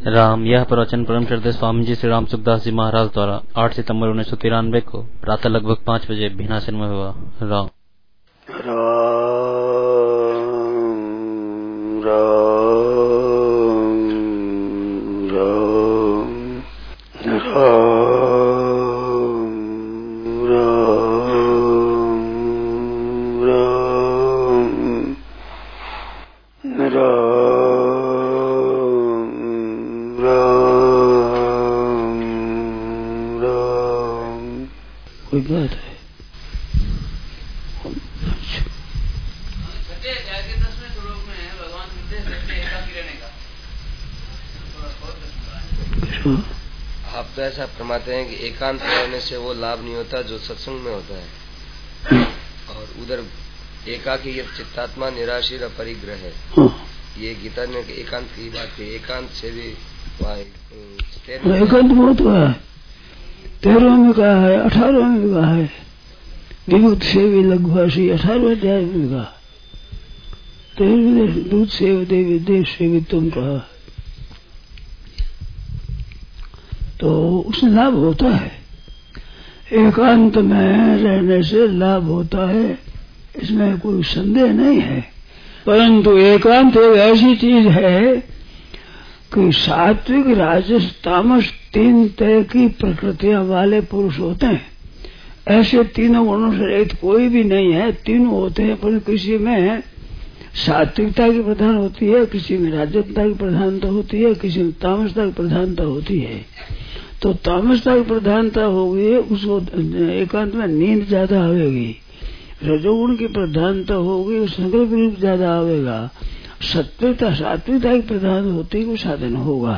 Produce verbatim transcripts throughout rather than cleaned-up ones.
राम। यह प्रवचन परम श्रद्धेय स्वामी जी श्री राम सुखदास जी महाराज द्वारा आठ सितंबर उन्नीस सौ तिरानवे को प्रातः लगभग पाँच बजे भीनासन में हुआ। राम राम राम राम राम राम कोई बात है। आप तो ऐसा फरमाते हैं कि एकांत रहने से वो लाभ नहीं होता जो सत्संग में होता है, और उधर एकाकी चित्तात्मा निराशीर अपरिग्रह है। ये गीता ने एकांत की बात की, एकांत से भी एकांत बहुत हुआ है। तेरह में कहा है, अठारह में कहा है, विमुक्त से भी लघुभाषी अठारह अध्याय में कहा, तेरह दूध से देवी देश से भी तुम कहा, तो उसमें लाभ होता है। एकांत में रहने से लाभ होता है, इसमें कोई संदेह नहीं है। परंतु एकांत एक ऐसी चीज है कि सात्विक राजस तामस तीन तरह की प्रकृतियां वाले पुरुष होते हैं। ऐसे तीनों गुणों से रहित कोई भी नहीं है। तीनों होते हैं, पर किसी में सात्विकता की प्रधान होती है, किसी में राजसता की प्रधानता होती है, किसी में तामसता की प्रधानता होती है। तो तामसता की प्रधानता होगी, उसको एकांत में नींद ज्यादा आवेगी। रजोगुण की प्रधानता होगी, संकल्प रूप ज्यादा आवेगा। सत्विकता सात्विकता की प्रधान होती है, साधन होगा।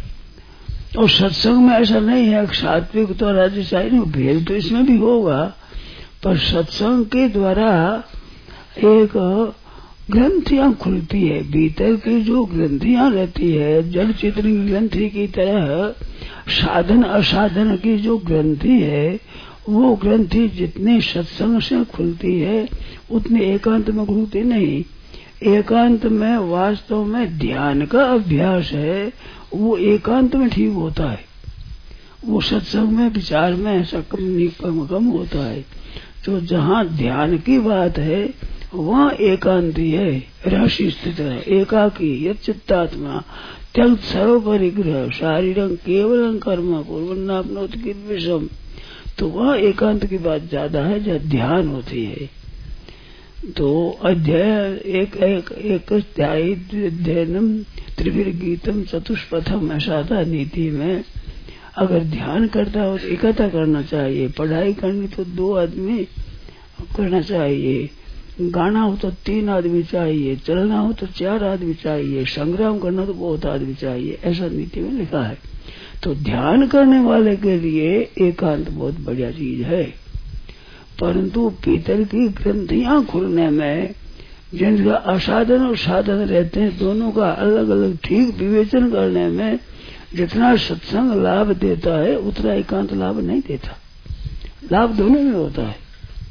और सत्संग में ऐसा नहीं है कि सात्विक तो राजसाई नहीं, भेद तो इसमें भी होगा, पर सत्संग के द्वारा एक ग्रंथियां खुलती है। भीतर की जो ग्रंथियां रहती है, जड़ चित्र की ग्रंथि की तरह साधन असाधन की जो ग्रंथि है, वो ग्रंथि जितनी सत्संग से खुलती है उतनी एकांत में खुलती नहीं। एकांत में वास्तव में ध्यान का अभ्यास है, वो एकांत में ठीक होता है। वो सत्संग में विचार में ऐसा कम कम कम होता है। तो जहाँ ध्यान की बात है वहाँ एकांती है, रहस्य स्थित है। एकाकी यच्चित्तात्मा त्यक्त सर्व परिग्रह शारीरं केवलं कर्म कुर्वन्नाप्नोति किल्बिषम्। तो वहाँ एकांत की बात ज्यादा है, जहाँ ध्यान होती है। तो अध्ययन एक एक एक अध्ययनम त्रिभिर गीतम चतुष्पथम, ऐसा था नीति में। अगर ध्यान करता हो तो इकट्ठा करना चाहिए, पढ़ाई करनी तो दो आदमी करना चाहिए, गाना हो तो तीन आदमी चाहिए, चलना हो तो चार आदमी चाहिए, संग्राम करना तो बहुत आदमी चाहिए, ऐसा नीति में लिखा है। तो ध्यान करने वाले के लिए एकांत बहुत बढ़िया चीज है। परंतु भीतर की ग्रंथियां खुलने में, जिनका असाधन और साधन रहते हैं, दोनों का अलग अलग ठीक विवेचन करने में जितना सत्संग लाभ देता है उतना एकांत लाभ नहीं देता। लाभ दोनों में होता है।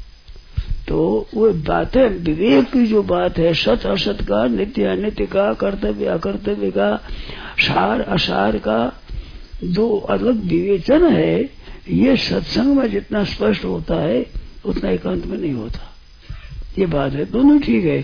तो वो बातें विवेक की जो बात है, सत असत का, नित्य अनित्य का, कर्तव्य अकर्तव्य का, सार असार का जो अलग विवेचन है, ये सत्संग में जितना स्पष्ट होता है उतना एकांत में नहीं होता। ये बात है, दोनों ठीक है।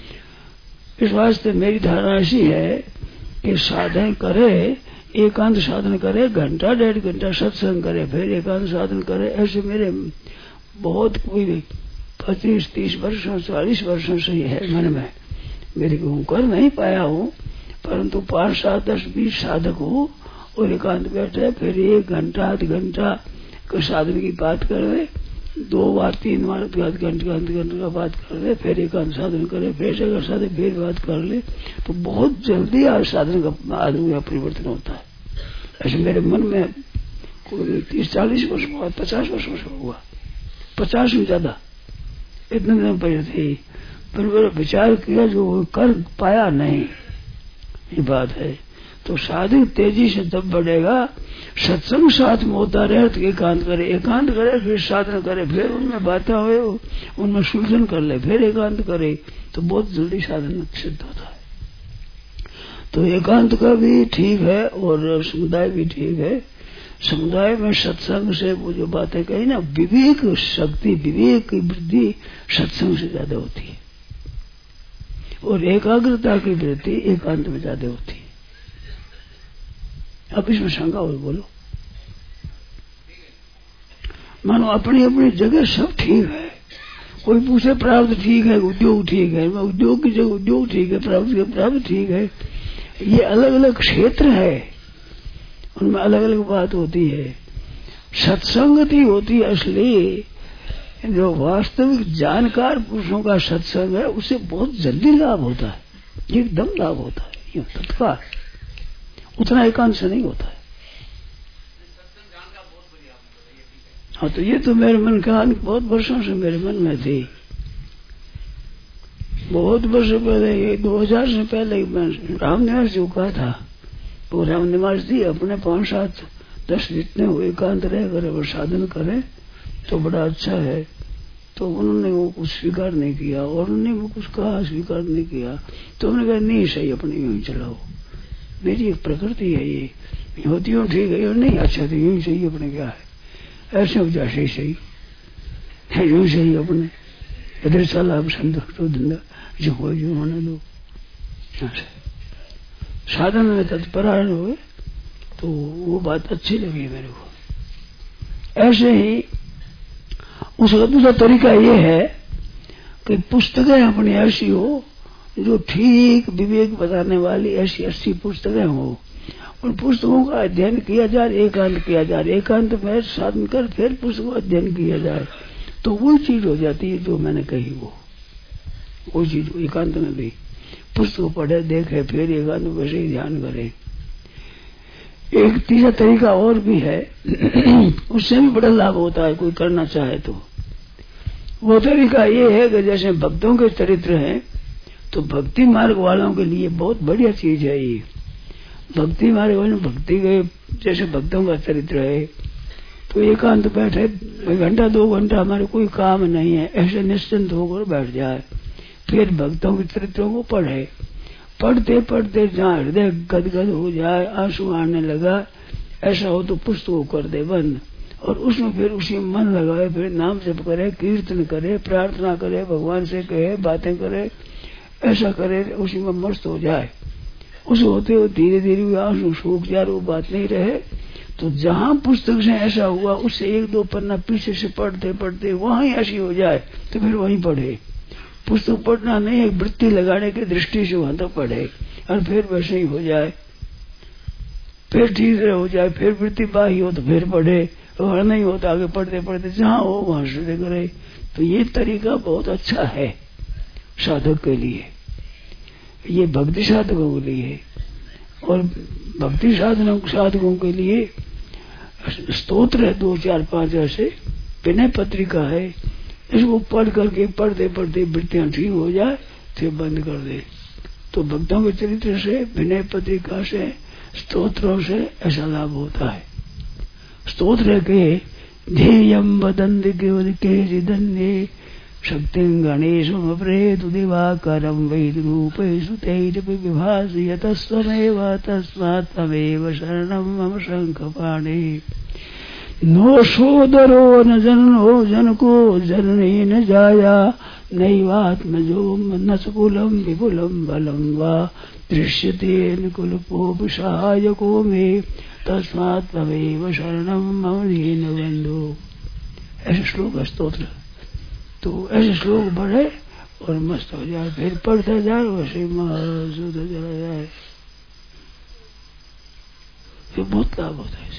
इस वास्ते मेरी धारणा ऐसी है कि साधन करे, एकांत साधन करे, घंटा डेढ़ घंटा सत्संग करे, फिर एकांत साधन करे। ऐसे मेरे बहुत कोई पच्चीस तीस वर्षों चालीस वर्षों से ही है मन में। मेरे को कर नहीं पाया हूँ, परंतु पांच सात दस बीस साधक हो और एकांत बैठे, फिर एक घंटा आध घंटा का साधन की बात कर रहे, दो बार तीन बार घंटे घंटे घंटे का बात कर ले, फिर एकांत साधन करे, फिर अगर साधन फिर बात कर ले, तो बहुत जल्दी आज साधन का आदमी का परिवर्तन होता है। ऐसे मेरे मन में कोई तीस चालीस वर्ष हुआ, पचास वर्ष हुआ, पचास में ज्यादा इतने दिन पहले थे, पर मेरा विचार किया जो कर पाया नहीं, ये बात है। तो साधक तेजी से तब बढ़ेगा, सत्संग साथ में होता रहे तो एकांत करे, एकांत करे फिर साधन करे, फिर उनमें बातें हुए उनमें सुलझन कर ले, फिर एकांत करे, तो बहुत जल्दी साधन सिद्ध होता है। तो एकांत का भी ठीक है और समुदाय भी ठीक है। समुदाय में सत्संग से वो जो बातें कही ना, विवेक शक्ति, विवेक की वृद्धि सत्संग से ज्यादा होती है और एकाग्रता की वृद्धि एकांत में ज्यादा होती है। अब इसमें शंका हो, बोलो। मानो अपनी अपनी जगह सब ठीक है। कोई पूछे प्राप्त ठीक है, उद्योग ठीक है, उद्योग की जगह उद्योग ठीक है, प्राप्त की प्राप्त ठीक है। ये अलग अलग क्षेत्र है, उनमें अलग अलग बात होती है। सत्संगति होती है असली, जो वास्तविक जानकार पुरुषों का सत्संग है, उससे बहुत जल्दी लाभ होता है, एकदम लाभ होता है, ये तत्काल, उतना एकांत से नहीं होता है। हाँ, तो ये तो मेरे मन का बहुत वर्षों से मेरे मन में थी। बहुत वर्ष पहले, दो हजार से पहले मैं रामनिवास जी को कहा था, तो रामनिवास जी अपने पांच सात दस जितने हुए एकांत रह करे और साधन करे तो बड़ा अच्छा है। तो उन्होंने वो कुछ स्वीकार नहीं किया और उन्होंने वो कुछ कहा, स्वीकार नहीं किया। तो उन्होंने कहा नहीं सही, अपने यूं ही चलाओ, मेरी एक प्रकृति है, ये होती हूँ ठीक है, नहीं अच्छा तो यूं ही सही, अपने क्या है, ऐसे हो जाए सही सही यूं सही, अपने इधर चला अब संतुष्ट हो, धंधा जो हो जो होने दो। साधन में तत्परायण हुए तो वो बात अच्छी लगी मेरे को। ऐसे ही उसका दूसरा तरीका ये है कि पुस्तकें अपनी ऐसी हो जो ठीक विवेक बताने वाली, ऐसी अच्छी पुस्तकें हो। उन पुस्तकों का अध्ययन किया जाए, एकांत किया जाए, एकांत में साधन कर फिर पुस्तकों का अध्ययन किया जाए, तो वो चीज हो जाती है जो मैंने कही। वो वो चीज एकांत में भी पुस्तक पढ़े, देखे, फिर एकांत में वैसे ही ध्यान करे। एक तीसरा तरीका और भी है, उससे भी बड़ा लाभ होता है कोई करना चाहे तो। वो तरीका ये है कि जैसे भक्तों के चरित्र हैं, तो भक्ति मार्ग वालों के लिए बहुत बढ़िया चीज है ये। भक्ति मार्ग वाले भक्ति के जैसे भक्तों का चरित्र है, तो एकांत बैठे घंटा दो घंटा, हमारे कोई काम नहीं है, ऐसे निश्चिंत होकर बैठ जाए, फिर भक्तों के चरित्रों को पढ़े। पढ़ते पढ़ते जहाँ हृदय गदगद हो जाए, आंसू आने लगा, ऐसा हो तो पुस्तक को कर दे बंद, और उसमें फिर उसी मन लगाए, फिर नाम जप करे, कीर्तन करे, प्रार्थना करे, भगवान से कहे, बातें करे, ऐसा करे, उसी में मस्त हो जाए। उस होते हो धीरे धीरे आंसू सूख जाए, वो बात नहीं रहे। तो जहाँ पुस्तक से ऐसा हुआ, उससे एक दो पन्ना पीछे से पढ़ते पढ़ते वहीं ऐसी हो जाए तो फिर वहीं पढ़े। पुस्तक पढ़ना नहीं है, वृत्ति लगाने की दृष्टि से वहां तक पढ़े, और फिर वैसे ही हो जाए, फिर ठीक से हो जाए, फिर वृत्ति बाही हो तो फिर पढ़े, और नहीं हो तो आगे पढ़ते पढ़ते जहाँ हो वहां से करे। तो ये तरीका बहुत अच्छा है साधक के लिए, ये भक्ति साधकों के लिए। और भक्ति साधनों साधकों के लिए स्तोत्र है दो चार पांच ऐसे, विनय पत्रिका है, इसको पढ़ करके पढ़ते पढ़ते वृत्तियां ठीक हो जाए फिर बंद कर दे। तो भक्तों के चरित्र से, विनय पत्रिका से, स्तोत्रों से ऐसा लाभ होता है। स्तोत्र के ध्येयम वदन्ति केवल केचिदन्ये शक्तिं गणेशम प्रेतु दिवाकरं वैद्रूपेषु तैरपि विभासि यतस्त्वमेव तस्मात् त्वमेव शरणं मम शङ्खपाणे। नो सोदरो न जनो जनको जननी न जाया नैवात्मजो न कुलं विपुलं बलं वा दृश्यते न कुलपोऽपि सहायको मे तस्मात् त्वमेव शरणं मम दीनबन्धो। ऐसे श्लोक स्तोत्र। तो ऐसे श्लोक बढ़े और मस्त हो जाए, फिर पढ़ता जाए, वैसे मस्त होता चला जाए, फिर बहुत लाभ होता है,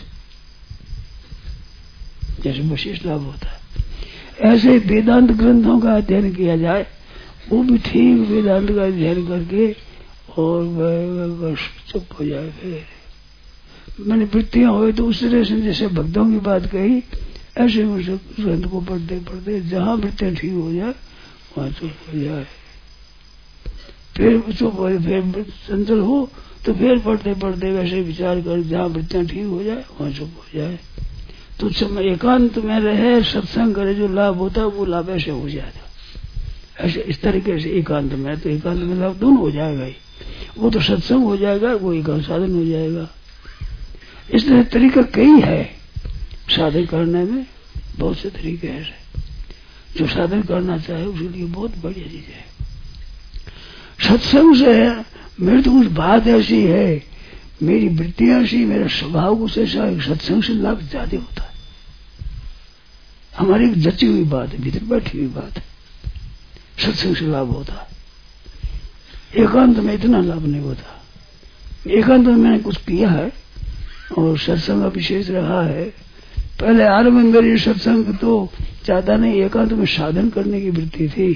जैसे विशेष लाभ होता है। ऐसे वेदांत ग्रंथों का अध्ययन किया जाए, वो भी ठीक वेदांत का अध्ययन करके और चुप हो जाए। फिर मैंने वृत्तियां हुए तो उस तरह से जैसे भक्तों की बात कही, ऐसे ग्रंथ को पढ़ते पढ़ते जहाँ वृत्तियां ठीक हो जाए वहां चुप हो जाए, फिर चुप हो जाए, फिर चंचल हो तो फिर पढ़ते पढ़ते वैसे विचार कर जहाँ वृत्तियां ठीक हो जाए वहां चुप हो जाए। तो समय एकांत में रहे, सत्संग करे, जो लाभ होता है वो लाभ ऐसे हो जाता। ऐसे इस तरीके से एकांत में, तो एकांत में लाभ दोनों हो जाएगा ही। वो तो सत्संग हो जाएगा, वो एक साधन हो जाएगा। इसलिए तरीका कई है साधन करने में, बहुत से तरीके हैं। जो साधन करना चाहे उसके लिए बहुत बढ़िया चीज है। सत्संग से मेरी तो कुछ बात ऐसी है, मेरी वृत्तियां ऐसी, मेरा स्वभाव कुछ ऐसा है, सत्संग से लाभ ज्यादा होता है। हमारी एक जची हुई बात है, भीतर बैठी हुई बात है, सत्संग से लाभ होता है। एकांत में इतना लाभ नहीं होता। एकांत में मैंने कुछ किया है और सत्संग का विशेष रहा है। पहले आरंभ में मेरी सत्संग तो ज्यादा नहीं, एकांत में साधन करने की वृत्ति थी।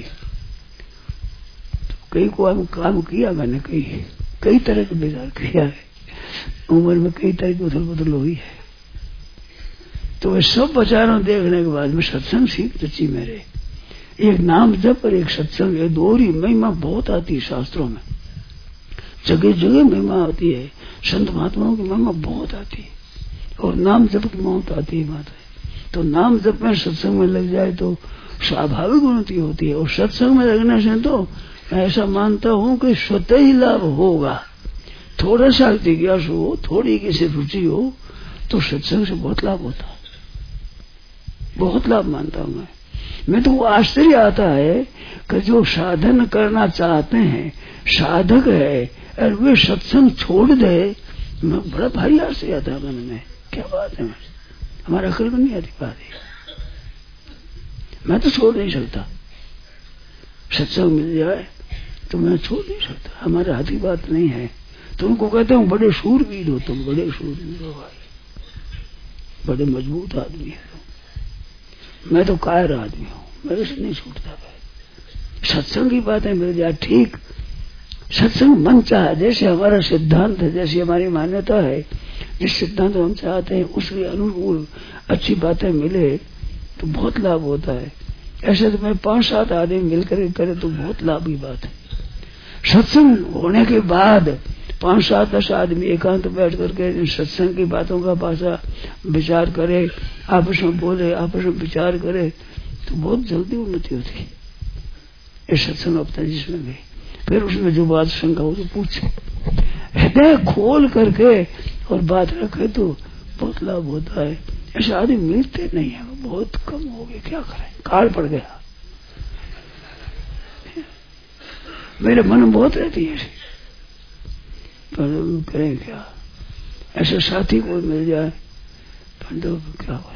तो कई को हम काम किया मैंने, कई कई तरह के विचार किया है, उम्र में कई तरह की उथल पुथल हुई है। तो वे सब विचारों देखने के बाद में सत्संग सीख रची मेरे। एक नाम जप और एक सत्संग, ये दोहरी महिमा बहुत आती है शास्त्रों में, जगह जगह महिमा आती है। संत महात्माओं की महिमा बहुत आती है और नाम जप की मौत आती है बात है। तो नाम जप में सत्संग में लग जाए तो स्वाभाविक उन्नति होती है। और सत्संग में लगने से तो मैं ऐसा मानता हूं कि स्वतः ही लाभ होगा। थोड़ा सा जिज्ञास हो, थोड़ी किसी रुचि हो तो सत्संग से बहुत लाभ होता है, बहुत लाभ मानता हूं मैं। मैं तो वो आश्चर्य आता है कि जो साधन करना चाहते हैं, साधक है, और वे सत्संग छोड़ दे, मैं बड़ा भारी आश्चर्य आता है मन में। क्या बात है, हमारा अकल में नहीं आती बात है। मैं तो छोड़ नहीं सकता, सत्संग मिल जाए तो मैं छोड़ नहीं सकता, हमारे हाथ की बात नहीं है। तुमको कहते हूँ बड़े शूरवीर हो तुम, बड़े शूरवीर हो भाई, बड़े मजबूत आदमी है तुम। मैं तो कायर आदमी हूँ, मेरे से नहीं छूटता भाई। सत्संग की बात है मेरे जाए ठीक, सत्संग मन चाहे, जैसे हमारा सिद्धांत है, जैसी हमारी मान्यता है, जिस सिद्धांत हम चाहते हैं उसके अनुकूल अच्छी बातें मिले तो बहुत लाभ होता है। ऐसे तो मैं पांच सात आदमी मिलकर करे तो बहुत लाभ की बात है। सत्संग होने के बाद पांच सात दस आदमी एकांत बैठ करके सत्संग की बातों का भाषा विचार करे, आपस में बोले, आपस में विचार करे तो बहुत जल्दी उन्नति होती है। ये सत्संग होता है जिसमें भी, फिर उसमें जो बात शंका हो तो पूछे, हृदय खोल करके और बात रखे तो बहुत लाभ होता है। ऐसे आदमी मिलते नहीं है, बहुत कम हो गए, क्या करें, काल पड़ गया। मेरे मन में बहुत रहती है, पर करें क्या, ऐसे साथी कोई मिल जाए तो क्या हो,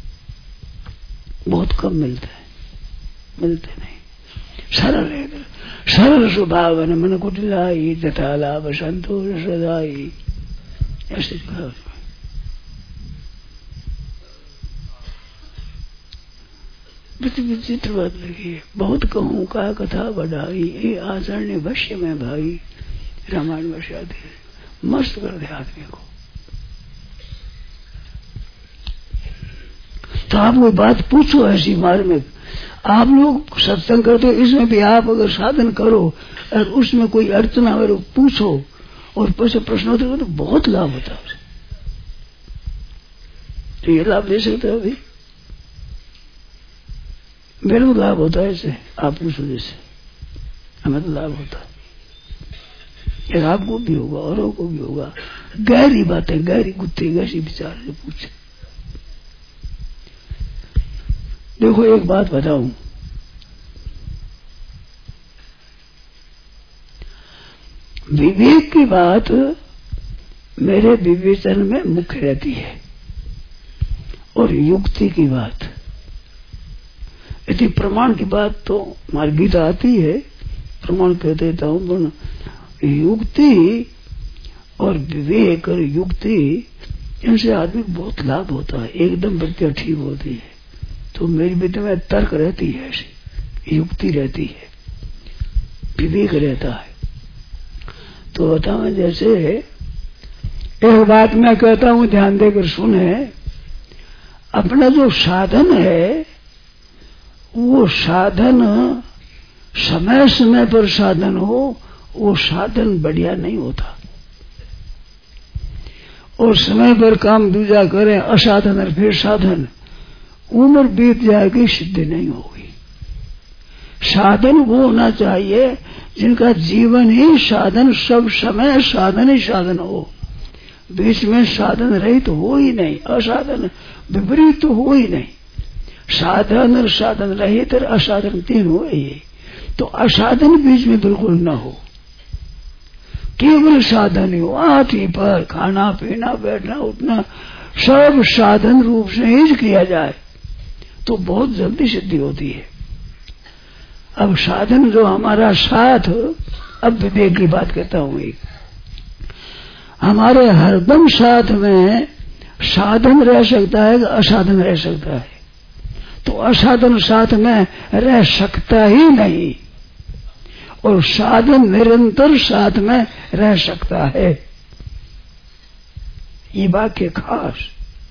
बहुत कम मिलते हैं, मिलते नहीं। सरल है, सरल स्वभाव है, मन कुटिलाई तथा लाभ संतोष सदाई, ऐसे कहा। विचित्र बात लगी, बहुत कहूँ का कथा बढ़ाई, ये आचरण वश्य में भाई। रामायण वर्ष आती मस्त कर दे आदमी को। तो आप कोई बात पूछो ऐसी मार्मिक, आप लोग सत्संग करते हो, इसमें भी आप अगर साधन करो और उसमें कोई अड़चन अगर पूछो और पैसे प्रश्न होते हो तो बहुत लाभ होता है। तो ये लाभ ले सकते हो अभी, मेरे को लाभ होता है इससे, आपको वजह से हमें तो लाभ होता है, यार आपको भी होगा औरों को भी होगा। गहरी बातें, गहरी गुत्थी गहरी विचार से पूछे। देखो एक बात बताऊं, विवेक की बात मेरे विवेचन में मुख्य रहती है और युक्ति की बात, यदि प्रमाण की बात तो हमारी गीता आती है, प्रमाण कह देता हूं, पर युक्ति और विवेक और युक्ति इनसे आदमी को बहुत लाभ होता है, एकदम वृत्तियां ठीक होती है। तो मेरी वृत्ति में तर्क रहती है, ऐसी युक्ति रहती है, विवेक रहता है। तो बताओ, जैसे एक बात मैं कहता हूं, ध्यान देकर सुने, अपना जो साधन है वो साधन समय समय पर साधन हो, वो साधन बढ़िया नहीं होता। और समय पर काम दूजा करें असाधन और फिर साधन, उम्र बीत जाएगी, सिद्धि नहीं होगी। साधन वो होना चाहिए जिनका जीवन ही साधन, सब समय साधन ही साधन हो, बीच में साधन रहित तो हो ही नहीं, असाधन विपरीत तो हो ही नहीं। साधन और साधन रहित और असाधन तीन हो ही, तो असाधन बीच में बिल्कुल न हो, केवल साधन ही हो। हाथी पर खाना पीना बैठना उठना सब साधन रूप से ही किया जाए तो बहुत जल्दी सिद्धि होती है। अब साधन जो हमारा साथ, अब विवेक की बात कहता हूं, एक हमारे हरदम साथ में साधन रह सकता है, असाधन रह सकता है, तो असाधन साथ में रह सकता ही नहीं और साधन निरंतर साथ में रह सकता है। ये वाक्य खास।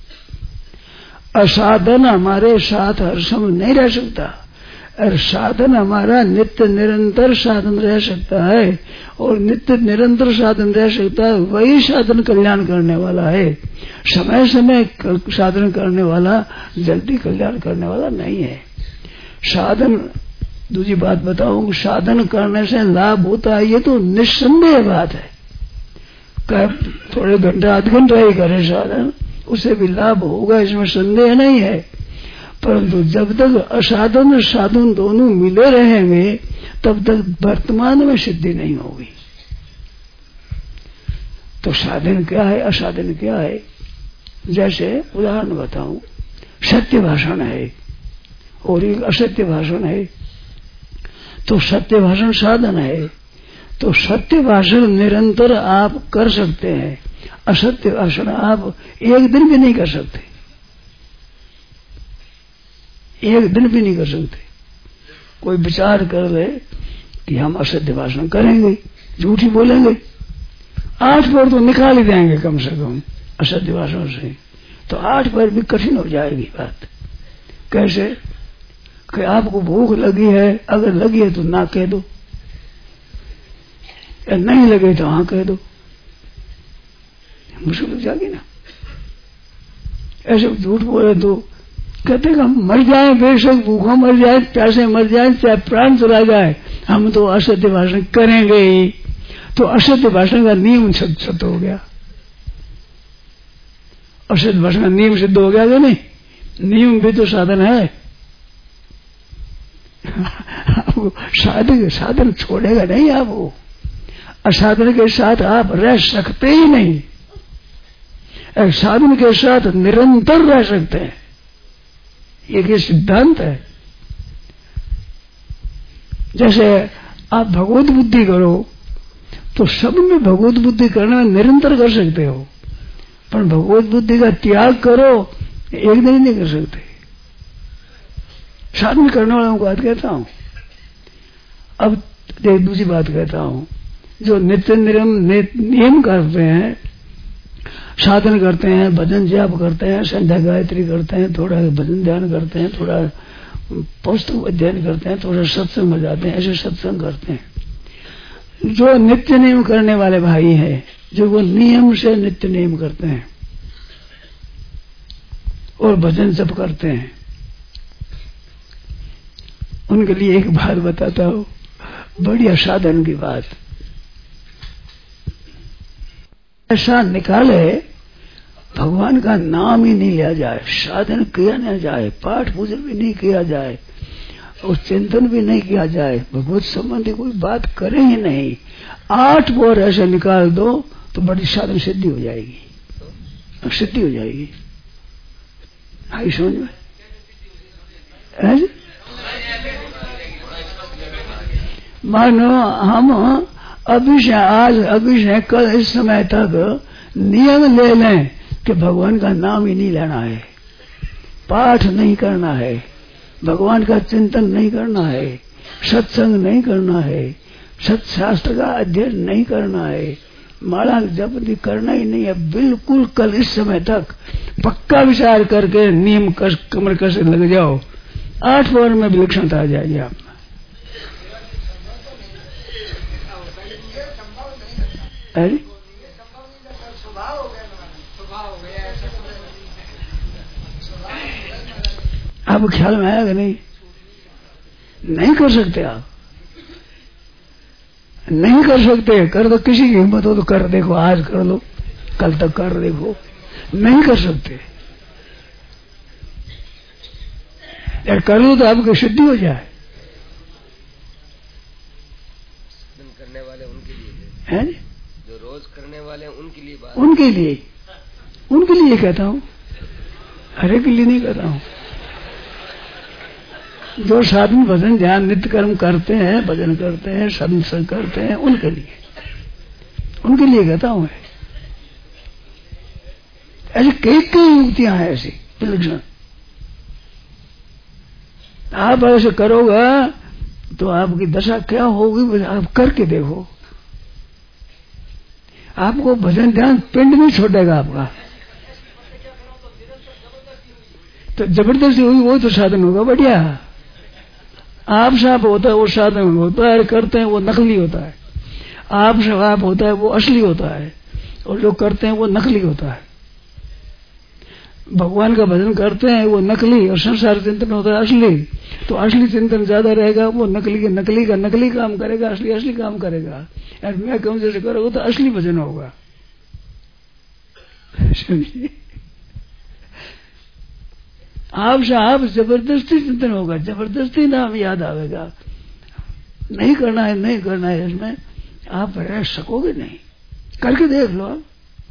असाधन हमारे साथ हर समय नहीं रह सकता और साधन हमारा नित्य निरंतर साधन रह सकता है, और नित्य निरंतर साधन रह सकता है वही साधन कल्याण करने वाला है। समय समय साधन करने वाला जल्दी कल्याण करने वाला नहीं है। साधन, दूसरी बात बताऊं, साधन करने से लाभ होता है ये तो निस्संदेह बात है। थोड़े घंटा आध घंटा ही करे साधन, उसे भी लाभ होगा, इसमें संदेह नहीं है। परंतु जब तक असाधन और साधन दोनों मिले रहेंगे तब तक वर्तमान में सिद्धि नहीं होगी। तो साधन क्या है, असाधन क्या है? जैसे उदाहरण बताऊं, सत्य भाषण है और एक असत्य भाषण है, तो सत्य भाषण साधन है, तो सत्य भाषण निरंतर आप कर सकते हैं, असत्य भाषण आप एक दिन भी नहीं कर सकते, एक दिन भी नहीं कर सकते। कोई विचार कर ले कि हम असत्य भाषण करेंगे, झूठी बोलेंगे, आठ बार तो निकाल ही देंगे कम से कम असत्य भाषण से, तो आठ बार भी कठिन हो जाएगी बात। कैसे कि आपको भूख लगी है, अगर लगी है तो ना कह दो, या नहीं लगे तो हाँ कह दो, मुश्किल हो जाएगी ना। ऐसे झूठ बोले तो कहते हैं हम मर जाए, बेशक भूखा मर जाए, प्यासे मर जाए, चाहे प्राण चला जाए, हम तो असत्य भाषण करेंगे ही। तो असत्य भाषण का नियम सिद्ध हो गया, असत्य भाषण का नियम सिद्ध हो गया कि नहीं? नियम भी तो साधन है। साधन साधन छोड़ेगा नहीं आप, वो असाधन के साथ आप रह सकते ही नहीं, साधन के साथ निरंतर रह सकते हैं, ये सिद्धांत है। जैसे आप भगवत बुद्धि करो तो सब में भगवत बुद्धि करने में निरंतर कर सकते हो, पर भगवत बुद्धि का त्याग करो एक दिन नहीं कर सकते। साधन करने वालों को बात कहता हूं। अब एक दूसरी बात कहता हूं, जो नित्य नियम नियम करते हैं, साधन करते हैं, भजन जाप करते हैं, संध्या गायत्री करते हैं, थोड़ा भजन ध्यान करते हैं, थोड़ा पुस्तक अध्ययन करते हैं, थोड़ा सत्संग में जाते हैं, ऐसे सत्संग करते हैं। जो नित्य नियम करने वाले भाई हैं, जो वो नियम से नित्य नियम करते हैं और भजन जप करते हैं, उनके लिए एक बात बताता हूं, बढ़िया साधन की बात। ऐसा निकाले भगवान का नाम ही नहीं लिया जाए, साधन किया न जाए, पाठ पूजन भी नहीं किया जाए और चिंतन भी नहीं किया जाए, भगवत संबंधी कोई बात करे ही नहीं, आठ बोर ऐसे निकाल दो तो बड़ी साधन सिद्धि हो जाएगी, सिद्धि हो जाएगी। आई समझ में? मानो हम अभी से आज, अभी से कल, इस समय तक नियम ले लें कि भगवान का नाम ही नहीं लेना है, पाठ नहीं करना है, भगवान का चिंतन नहीं करना है, सत्संग नहीं करना है, सत्शास्त्र का अध्ययन नहीं करना है, माला जप करना ही नहीं है, बिल्कुल कल इस समय तक पक्का विचार करके नियम कस, कमर कस लग जाओ, आठ बार में विलक्षणता आ जाएगी आप में। अब ख्याल में आया कि नहीं? नहीं कर सकते आप, नहीं कर सकते। कर दो, किसी की हिम्मत हो तो कर देखो, आज कर लो, कल तक कर देखो, नहीं कर सकते। यार कर लो तो आपकी शुद्धि हो जाए। करने वाले उनके लिए है, जो रोज करने वाले हैं उनके लिए बात, उनके लिए, उनके लिए कहता हूँ, हरे के लिए नहीं कहता हूँ। जो साधन भजन ध्यान नित्य कर्म करते हैं, भजन करते हैं, सत्संग करते हैं, उनके लिए, उनके लिए कहता हूँ। ऐसी कई कई युक्तियां हैं ऐसी विलक्षण। आप ऐसे करोगे तो आपकी दशा क्या होगी, आप करके देखो। आपको भजन ध्यान पिंड नहीं छोड़ेगा आपका। तो जबरदस्ती हुई वो तो साधन होगा बढ़िया। आप साफ होता है वो साधन होता है, करते हैं वो नकली होता है। आप साफ होता है वो असली होता है, और जो करते हैं वो नकली होता है। भगवान का भजन करते हैं वो नकली, और संसार चिंतन होता है असली। तो असली चिंतन ज्यादा रहेगा, वो नकली के नकली का नकली काम करेगा, असली असली काम करेगा। यार मैं कहूं जैसे करोगे तो असली भजन होगा। समझिए, आपसे आप जबरदस्ती चिंतन होगा, जबरदस्ती नाम याद आवेगा। नहीं करना है, नहीं करना है, इसमें आप रह सकोगे नहीं। करके देख लो आप,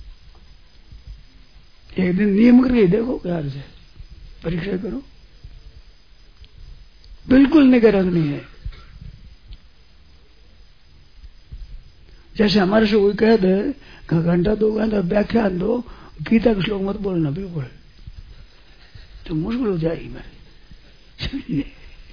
एक दिन नियम करके देखो, प्यार से परीक्षा करो, बिल्कुल निगरान नहीं है। जैसे हमारे से कोई कह दे घंटा दो घंटा व्याख्यान दो, गीता का श्लोक मत बोलना बिल्कुल, तो मुश्किल हो जाएगी मेरी।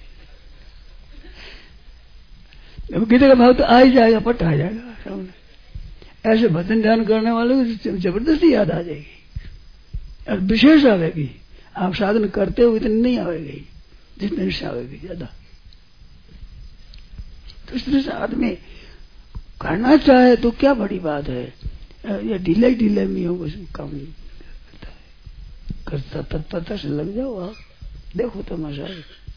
गीता का भाव तो आ ही जाएगा, पट आ जाएगा सामने। ऐसे भजन ध्यान करने वाले को जबरदस्ती याद आ जाएगी और विशेष आवेगी। आप साधन करते हो इतनी नहीं आवेगी जितने से आवेगी ज्यादा। तो इस तरह से आदमी करना चाहे तो क्या बड़ी बात है, ये ढीले ढीले में हो काम नहीं करता है। करता तत्परता से लग जाओ आप, देखो तमाशा।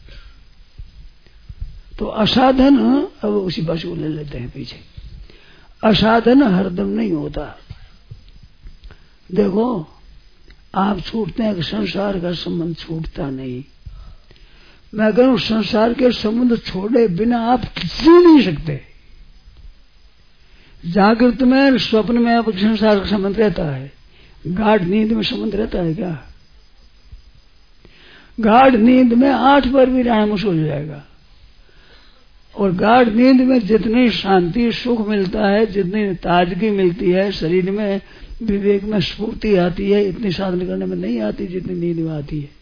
तो असाधन, अब उसी बात को ले लेते हैं पीछे। असाधन हरदम नहीं होता। देखो आप छूटते हैं कि संसार का संबंध छूटता नहीं। मैं कहूं संसार के संबंध छोड़े बिना आप जी नहीं सकते। जागृत में स्वप्न में आप संसार का संबंध रहता है, गाढ़ नींद में संबंध रहता है क्या? गाढ़ नींद में आठ बार भी रहना मुश्किल हो जाएगा। और गाढ़ नींद में जितनी शांति सुख मिलता है, जितनी ताजगी मिलती है शरीर में, विवेक में स्फूर्ति आती है, इतनी साधन करने में नहीं आती जितनी नींद में आती है।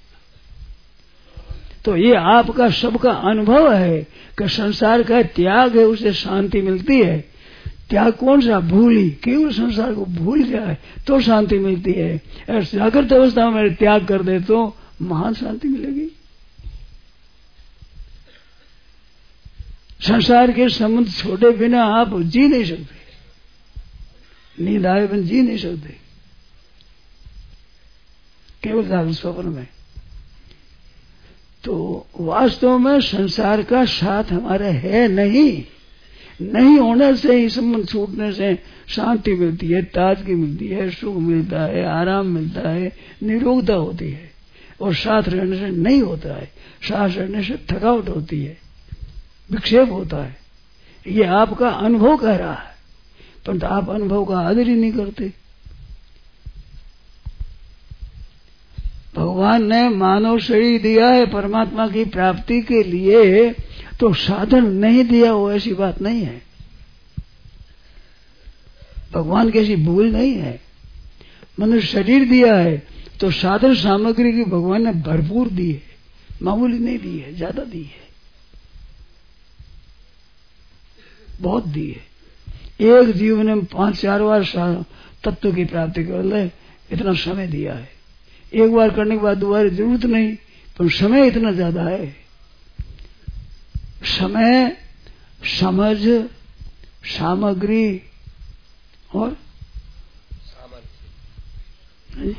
तो ये आपका सबका अनुभव है कि संसार का त्याग है, उसे शांति मिलती है। त्याग कौन सा? भूली, केवल संसार को भूल जाए तो शांति मिलती है। और जागृत अवस्था में त्याग कर दे तो महान शांति मिलेगी। संसार के संबंध छोड़े बिना आप जी नहीं सकते, नींद आए बिना जी नहीं सकते, केवल जागृत स्वप्न में। तो वास्तव में संसार का साथ हमारे है नहीं। नहीं होने से ही, संबंध छूटने से शांति मिलती है, ताजगी मिलती है, सुख मिलता है, आराम मिलता है, निरोगता होती है। और साथ रहने से नहीं होता है, साथ रहने से थकावट होती है, विक्षेप होता है। ये आपका अनुभव कह रहा है, परंतु आप अनुभव का आदर ही नहीं करते। भगवान ने मानव शरीर दिया है परमात्मा की प्राप्ति के लिए, तो साधन नहीं दिया हो ऐसी बात नहीं है। भगवान की ऐसी भूल नहीं है। मनुष्य शरीर दिया है तो साधन सामग्री की भगवान ने भरपूर दी है, मामूली नहीं दी है, ज्यादा दी है, बहुत दी है। एक जीवन में पांच चार बार तत्व की प्राप्ति कर ले, इतना समय दिया है। एक बार करने के बाद दोबारा जरूरत नहीं, पर समय इतना ज्यादा है। समय, समझ, सामग्री और सामर्थ्य,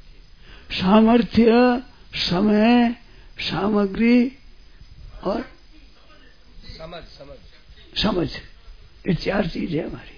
सामर्थ्य, समय, सामग्री और समझ समझ समझ, ये चार चीज है हमारी।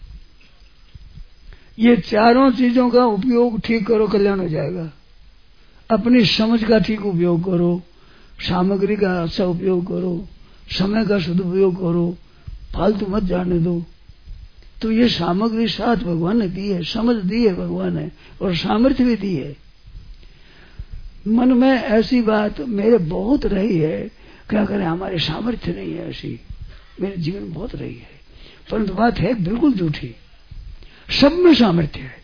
ये चारों चीजों का उपयोग ठीक करो, कल्याण हो जाएगा। अपनी समझ का ठीक उपयोग करो, सामग्री का अच्छा उपयोग करो, समय का सदुपयोग करो, फालतू मत जाने दो। तो ये सामग्री साथ भगवान ने दी है, समझ दी है भगवान ने, और सामर्थ्य भी दी है। मन में ऐसी बात मेरे बहुत रही है, क्या करें, हमारे सामर्थ्य नहीं है ऐसी, मेरे जीवन में बहुत रही है। परंतु बात है बिल्कुल झूठी। सब में सामर्थ्य है,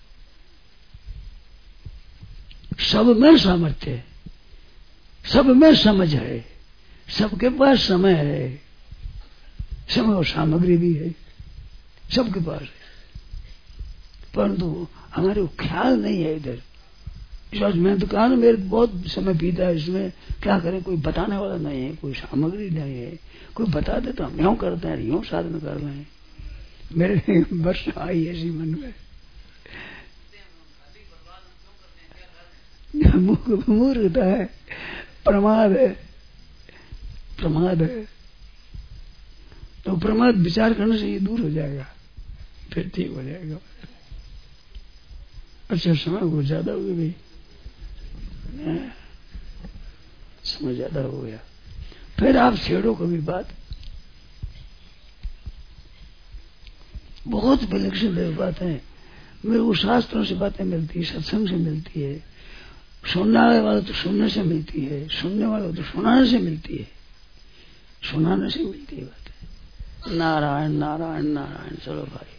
सब में सामर्थ्य है, सब में समझ है, सबके पास समय है, समय और सामग्री भी है, सबके पास है। परंतु हमारे को ख्याल नहीं है इधर। इस मैं तो कहा ना, मेरे बहुत समय बीता है इसमें, क्या करें, कोई बताने वाला नहीं है, कोई सामग्री नहीं है, कोई बता दे तो हम यूं करते हैं, यूं साधन कर रहे हैं। मेरे वर्ष आई ऐसी मन में, मूर्खता है, प्रमाद है, प्रमाद है। तो प्रमाद विचार करने से ये दूर हो जाएगा, फिर ठीक हो जाएगा। अच्छा समय को ज्यादा हो गई, समय ज्यादा हो गया, फिर आप छेड़ो कभी बात। बहुत विलक्षण बातें मेरे को शास्त्रों से बातें मिलती है, सत्संग से मिलती है, सुनने वाले तो सुनने से मिलती है, सुनने वाले तो सुनाने से मिलती है, सुनाने से मिलती है बातें। नारायण नारायण नारायण। चलो भाई।